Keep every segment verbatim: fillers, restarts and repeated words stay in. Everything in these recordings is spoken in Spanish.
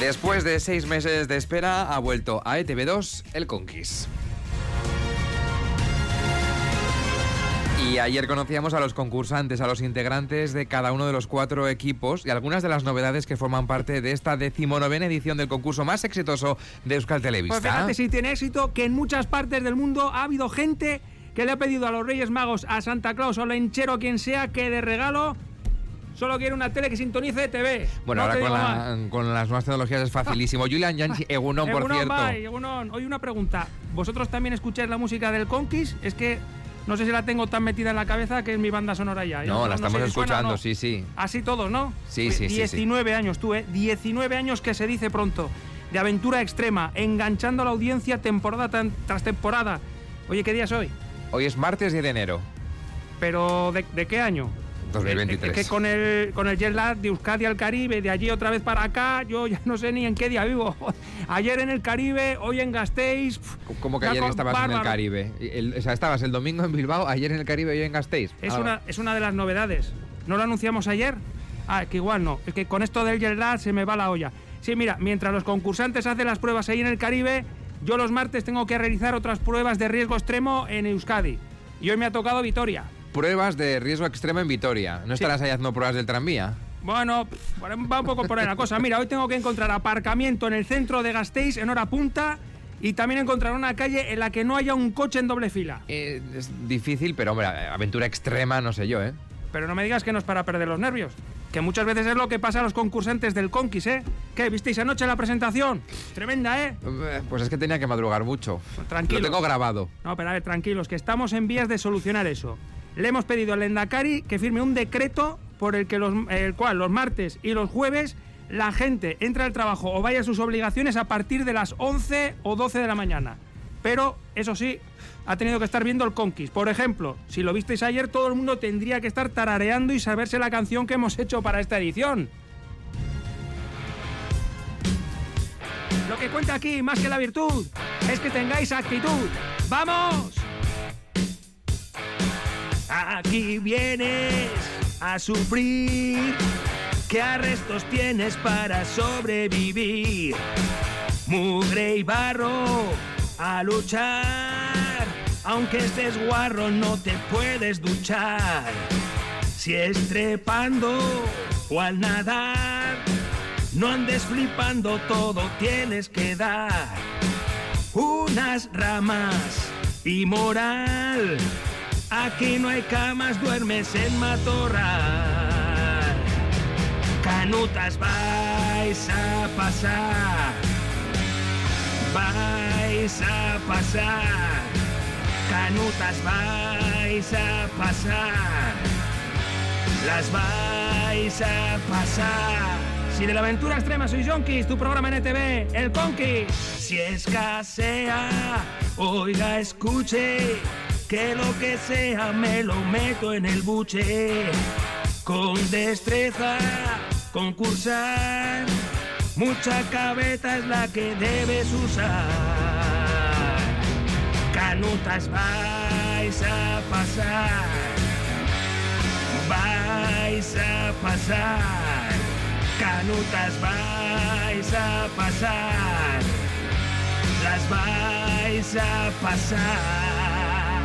Después de seis meses de espera, ha vuelto a E T V dos el Conquis. Y ayer conocíamos a los concursantes, a los integrantes de cada uno de los cuatro equipos y algunas de las novedades que forman parte de esta decimonovena edición del concurso más exitoso de Euskal Telebista. Pues fíjate, si tiene éxito, que en muchas partes del mundo ha habido gente que le ha pedido a los Reyes Magos, a Santa Claus o Lenchero, quien sea, que de regalo solo quiere una tele que sintonice E T V. Bueno, no ahora con, la, con las nuevas tecnologías es facilísimo. Julian Yanchi, Egunon, por Egunon, cierto. Bye, Egunon. Hoy una pregunta. ¿Vosotros también escucháis la música del Conquis? Es que no sé si la tengo tan metida en la cabeza que es mi banda sonora ya. No, Yo, la estamos no sé si escuchando, no. sí, sí. Así todos, ¿no? Sí, sí, sí. diecinueve sí. años tú, ¿eh? diecinueve años que se dice pronto. De aventura extrema, enganchando a la audiencia temporada tan, tras temporada. Oye, ¿qué día es hoy? Hoy es martes diez de enero. ¿Pero de, de qué año? dos mil veintitrés. Es que con el, con el jet lag de Euskadi al Caribe, de allí otra vez para acá, yo ya no sé ni en qué día vivo. Ayer en el Caribe, hoy en Gasteiz. ¿Cómo que ayer estabas bárbaro. en el Caribe? El, o sea, estabas el domingo en Bilbao, ayer en el Caribe y hoy en Gasteiz. Es, ah, una, es una de las novedades. ¿No lo anunciamos ayer? Ah, que igual no. Es que con esto del jet lag se me va la olla. Sí, mira, mientras los concursantes hacen las pruebas ahí en el Caribe, yo los martes tengo que realizar otras pruebas de riesgo extremo en Euskadi. Y hoy me ha tocado Vitoria. Pruebas de riesgo extremo en Vitoria. ¿No estarás sí. ahí haciendo pruebas del tranvía? Bueno, va un poco por ahí la cosa. Mira, hoy tengo que encontrar aparcamiento en el centro de Gasteiz en hora punta y también encontrar una calle en la que no haya un coche en doble fila. Eh, es difícil, pero hombre, aventura extrema no sé yo, ¿eh? Pero no me digas que no es para perder los nervios. Que muchas veces es lo que pasa a los concursantes del Conquis, ¿eh? ¿Qué? ¿Visteis anoche la presentación? Tremenda, ¿eh? Pues es que tenía que madrugar mucho. Tranquilo. Lo tengo grabado. No, pero a ver, tranquilos, que estamos en vías de solucionar eso. Le hemos pedido al Lehendakari que firme un decreto por el que los, el cual los martes y los jueves la gente entra al trabajo o vaya a sus obligaciones a partir de las once o doce de la mañana. Pero, eso sí, ha tenido que estar viendo el Conquis. Por ejemplo, si lo visteis ayer, todo el mundo tendría que estar tarareando y saberse la canción que hemos hecho para esta edición. Lo que cuenta aquí, más que la virtud, es que tengáis actitud. ¡Vamos! Aquí vienes a sufrir, ¿qué arrestos tienes para sobrevivir? Mugre y barro a luchar, aunque estés guarro no te puedes duchar. Si es trepando o al nadar, no andes flipando, todo tienes que dar. Unas ramas y moral, aquí no hay camas, duermes en matorral. Canutas vais a pasar, vais a pasar. Canutas vais a pasar, las vais a pasar. Si de la aventura extrema sois yonkis, tu programa en E T V, el Conquis. Si escasea, oiga, escuche, que lo que sea me lo meto en el buche. Con destreza, concursar, mucha cabeza es la que debes usar. Canutas vais a pasar, vais a pasar. Canutas vais a pasar, las vais a pasar.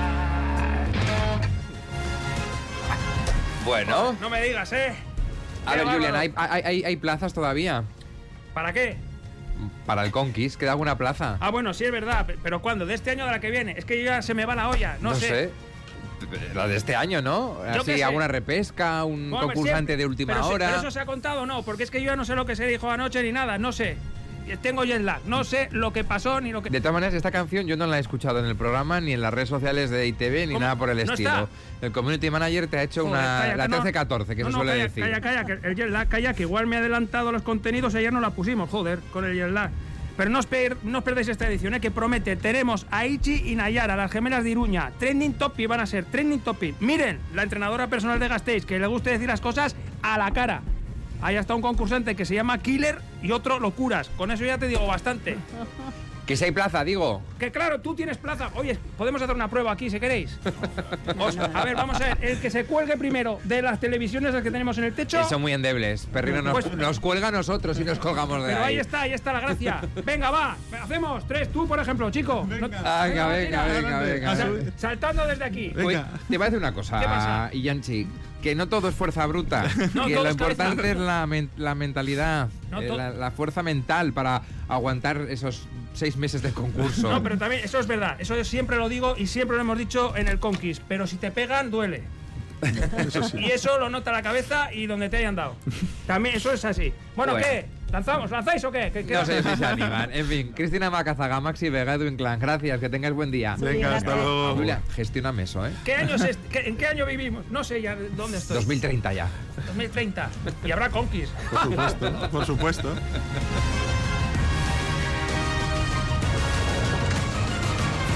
Bueno. No me digas, ¿eh? A ver, Julian, ¿hay, hay, ¿hay plazas todavía? ¿Para qué? Para el Conquis, ¿queda alguna plaza? Ah, bueno, sí, es verdad. ¿Pero cuándo? ¿De este año o de la que viene? Es que ya se me va la olla, no, no sé. sé. La de este año, ¿no? Así, alguna repesca, un bueno, concursante sí, de última pero hora. Sí, pero eso se ha contado o no, porque es que yo ya no sé lo que se dijo anoche ni nada, no sé. Tengo jet lag, no sé lo que pasó ni lo que... De todas maneras, esta canción yo no la he escuchado en el programa, ni en las redes sociales de I T V, ni ¿Cómo? nada por el ¿No estilo. Está? El community manager te ha hecho Joder, una... calla, la no, trece catorce, que no, se no, suele calla, decir. Calla, calla, que el jet lag, calla, que igual me ha adelantado los contenidos, ayer no la pusimos, joder, con el jet lag. Pero no os, per, no os perdáis esta edición, ¿eh? Que promete. Tenemos a Ichi y Nayara, las gemelas de Iruña. Trending topic van a ser, trending topic. Miren, la entrenadora personal de Gasteiz, que le gusta decir las cosas a la cara. Ahí está un concursante que se llama Killer y otro Locuras. Con eso ya te digo bastante. Que si hay plaza, digo. Que claro, tú tienes plaza. Oye, podemos hacer una prueba aquí si queréis. Os- a ver, vamos a ver. El que se cuelgue primero de las televisiones que tenemos en el techo. Son muy endebles. Perrino nos, Pues- nos cuelga a nosotros y nos colgamos de Pero ahí. ahí está, ahí está la gracia. Venga, va. Hacemos tres, tú, por ejemplo, chico. No- Venga, venga, venga, tira. venga. Sal- venga. saltando desde aquí. Oye, te voy a decir una cosa, ¿Qué pasa? Ianchi, que no todo es fuerza bruta, No, que todo lo es importante cabeza. es la, men- la mentalidad, No, eh, to- la, la fuerza mental para aguantar esos seis meses de concurso. No, pero también, eso es verdad. Eso yo siempre lo digo y siempre lo hemos dicho en el Conquist. Pero si te pegan, duele. Y eso lo nota la cabeza y donde te hayan dado. También eso es así. Bueno, Bueno. ¿qué? ¿Lanzamos? ¿Lanzáis o qué? ¿Qué- qué No sé hacemos? si se animan. En fin, Cristina Macazaga, Maxi Vega, Edwin Clan, gracias, que tengáis buen día. Venga, hasta luego. Julia, gestióname eso, ¿eh? ¿Qué año es este? ¿Qué- ¿En qué año vivimos? No sé ya dónde estoy. dos mil treinta ya. dos mil treinta. Y habrá Conquist. Por supuesto, por supuesto.